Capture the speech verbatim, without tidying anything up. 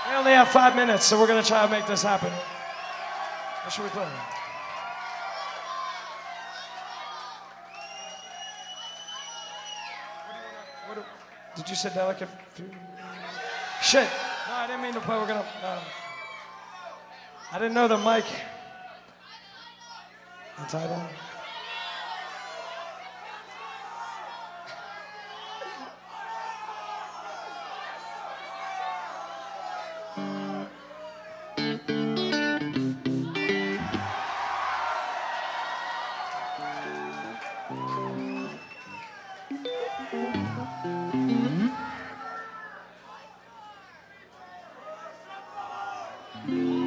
We only have five minutes, so we're gonna try to make this happen. What should we play? What do, did you say delicate? Shit. No, I didn't mean to play. We're gonna. Um, I didn't know the mic. Entitled. Mm-hmm.